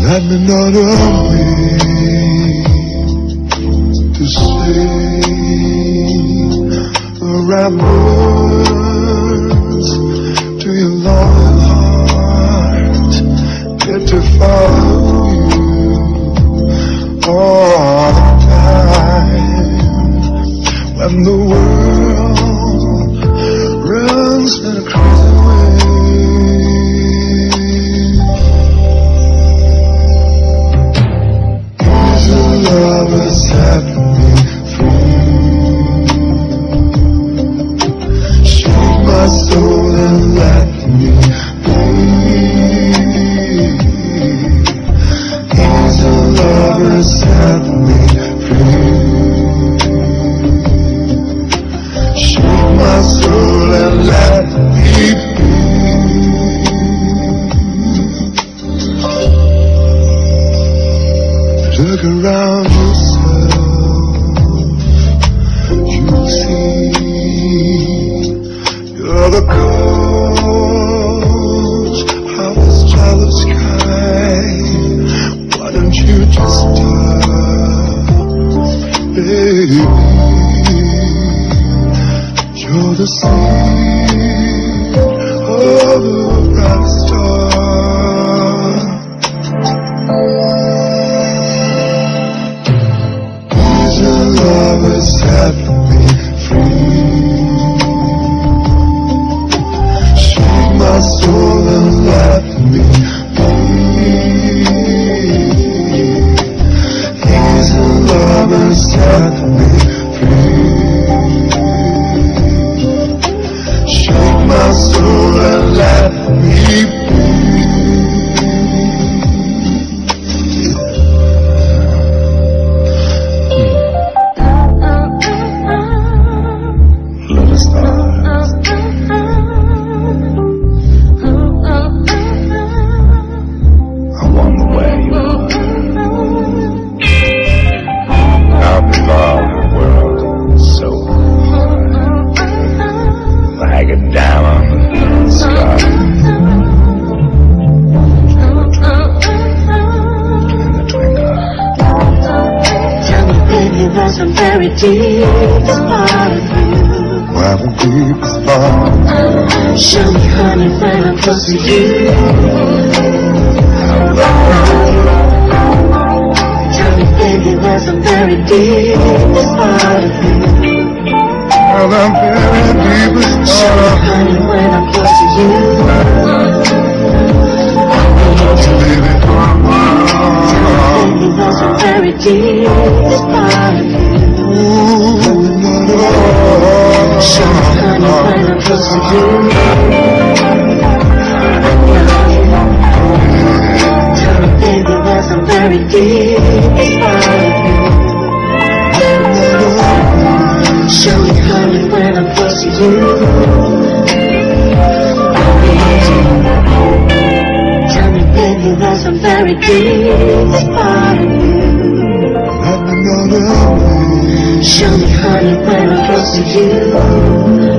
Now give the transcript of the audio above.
Let me know the way to say the right words to your loyal heart. Get to follow you all the time. When the world runs in a crazy way, love has set me free. Shake my soul and let me be. He's a love has set me free. Shake my soul and let me be. Look around yourself, you'll see you're the cause of this jealous sky. Why don't you just stop, baby? You're the seed of a bright star. Love has set me free. Shake my soul and let me be. His love has set me free. Shake my soul and let me be. Some very deepest part of you. Where the deepest part. Show me, honey, when I'm close to you. Tell me, baby, where's the very deepest part of you? Well, the very deepest part. Show me, honey, when I'm close to you. Baby, tell me, baby, where's the very deepest part of you? Show me, honey, when I'm close to you. Tell me, baby, where's the very deepest part of you? Show me, honey, when I'm close to you. Tell me, baby, where's the very deepest part of you? let me know the way. Show me, honey, when I'm close to you.